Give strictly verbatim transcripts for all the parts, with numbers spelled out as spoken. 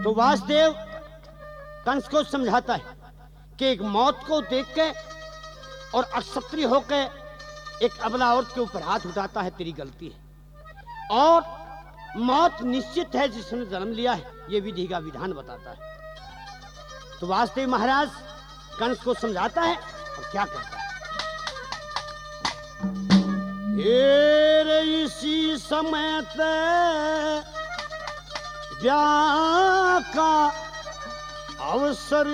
तो वासुदेव कंस को समझाता है कि एक मौत को देख के और अक्षत्रिय होकर एक अबला औरत के ऊपर हाथ उठाता है, तेरी गलती है और मौत निश्चित है जिसने जन्म लिया है, ये विधि का विधान बताता है। तो वासुदेव महाराज कंस को समझाता है और क्या कहता है, ये इसी समय ते ब्याह का अवसर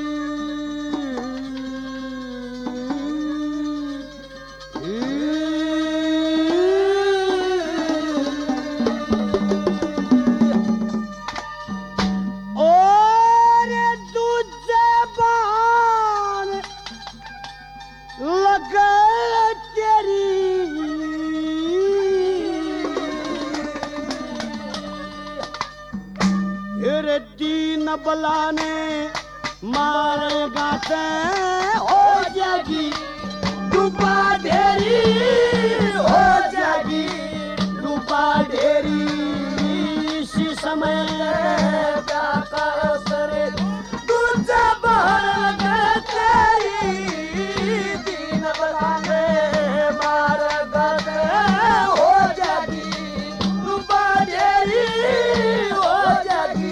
बलाने मारेगा ते हो जाएगी डूबा ढेरी, हो जाएगी डूबा ढेरी। इसी समय का असर दूजा बहन तेरी, दीन बलाने मारेगा ते हो जाएगी डूबा ढेरी, हो जाएगी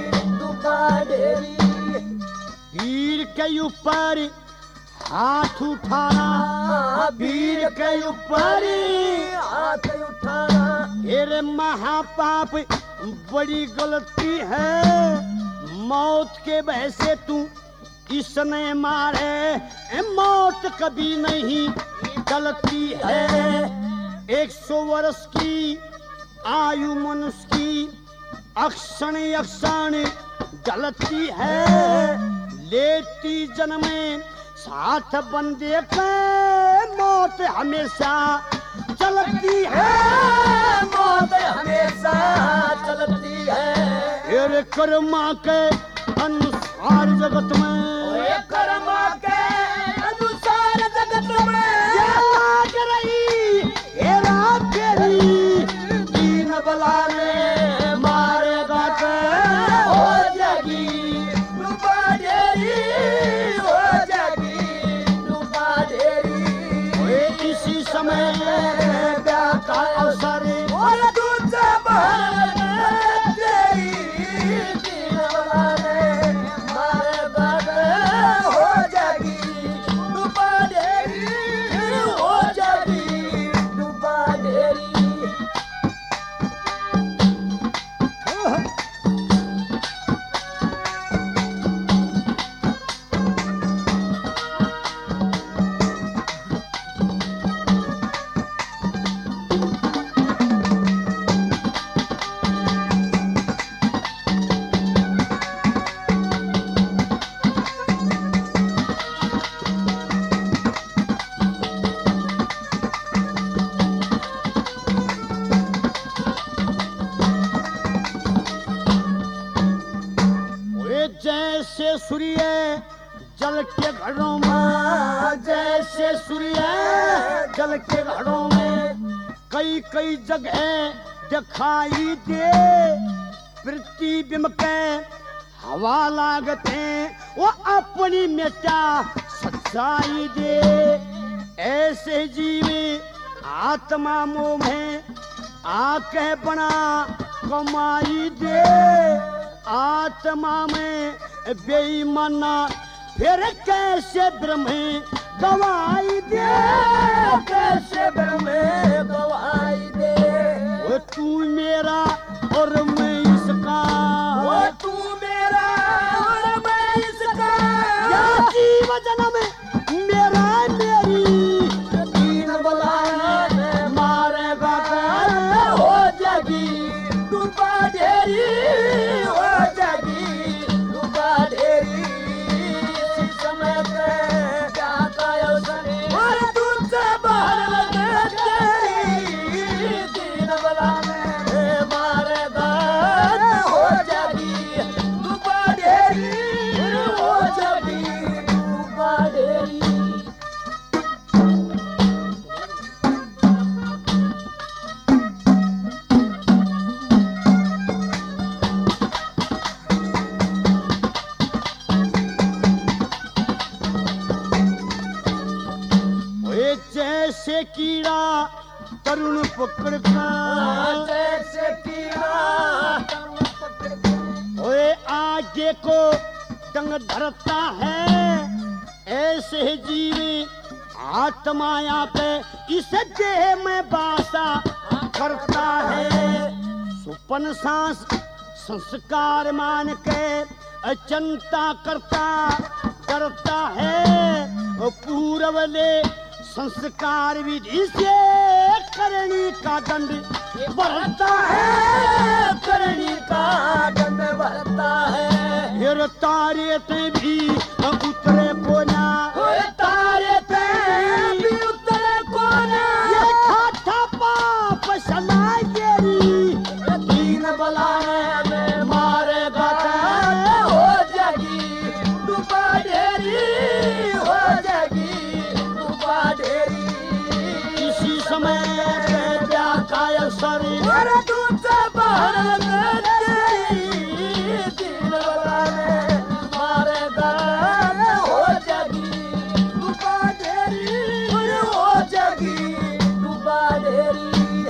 वीर के ऊपर हाथ उठाना, वीर के ऊपर हाथ उठाना ये महापाप बड़ी गलती है। मौत के भय से तू इसने मारे, मौत कभी नहीं गलती है। एक सौ वर्ष की आयु मनुष्य की अक्षण अक्षण गलती है। लेती जन्मे साथ बंदे पे मौत हमेशा चलती है, मौत हमेशा चलती है। तेरे कर्मा के अनुसार जगत में, कर्मा के अनुसार जगत में लाग रही हेरा फेरी, दीन बलाने मारेगा ते हो जाएगी डूबा ढेरी, हो जाएगी डूबा ढेरी। इसी समय ब्याह का अवसर और दूजा बहन तेरी, दीन बलाने मारेगा ते हो जाएगी डूबा ढेरी, हो जाएगी डूबा ढेरी। जैसे सूर्य जल के घड़ों में, जैसे सूर्य जल के घड़ों में कई कई जगह दिखाई दे, प्रतिबिंब के हवा लागते वो अपनी मिटा सच्चाई दे। ऐसे जीव आत्मा मोह में आके बना कमाई दे, आत्मा में बेईमाना फिर कैसे ब्रह्म गवाई दे, कैसे ब्रह्म गवाई दे। वो तू मेरा और मैं इसका, वो तू मेरा और मैं इसका, या जीव जन्म मेरा मेरी, दीन बलाने मारेगा हो जाएगी डूबा ढेरी, हो जाएगी डूबा ढेरी। इसी समय पे क्या कायो सने और दूजा बहन तेरी, दीन बलाने मारेगा हो जाएगी डूबा ढेरी, हो जाएगी डूबा ढेरी। जैसे कीड़ा तरुण पकड़ता, जैसे कीड़ा तरुण पकड़ता। ओए आगे को डंग धरता है, ऐसे ही जीव आत्माया पे इस देह में बासा करता है। सुपन सांस संस्कार मान के चिंता करता करता है। पूर्वले संस्कार विधि से करणी का दंड बढ़ता है, करणी का दंड बढ़ता है। फिर तारे ते भी उतरे को ना, तारे ते भी उतरे को ना। ये खाता पाप सलाह गेरी, दीन बलाने में मारे गाते हो जागी डूबा ढेरी, हो जागी डूबा ढेरी। इसी समय पे ब्याह का अवसर अरे दूध बहन तेरी, दीन बलाने मारे गाते हो जागी डूबा ढेरी, हो जागी डूबा ढेरी।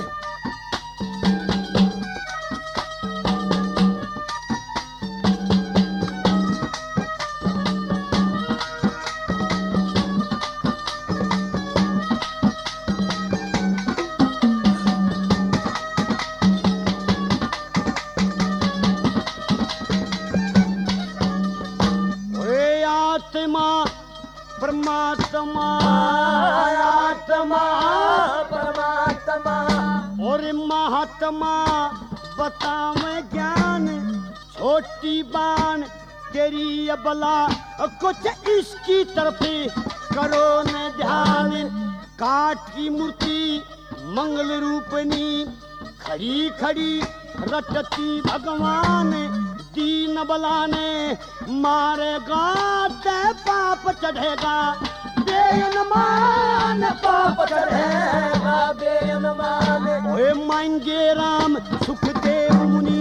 ओए आत्मा परमात्मा, आत्मा परमात्मा और महात्मा बतावे ज्ञान। छोटी बान तेरी अबला कुछ इसकी तरफ करो न ध्यान। काठ की मूर्ति मंगल रूपनी, खड़ी खड़ी रटती भगवान। दीन बलाने मारेगा ते पाप चढ़ेगा, बेईमान पाप चढ़ेगा बेईमान। ओए मांगे राम सुखदेव मुनि,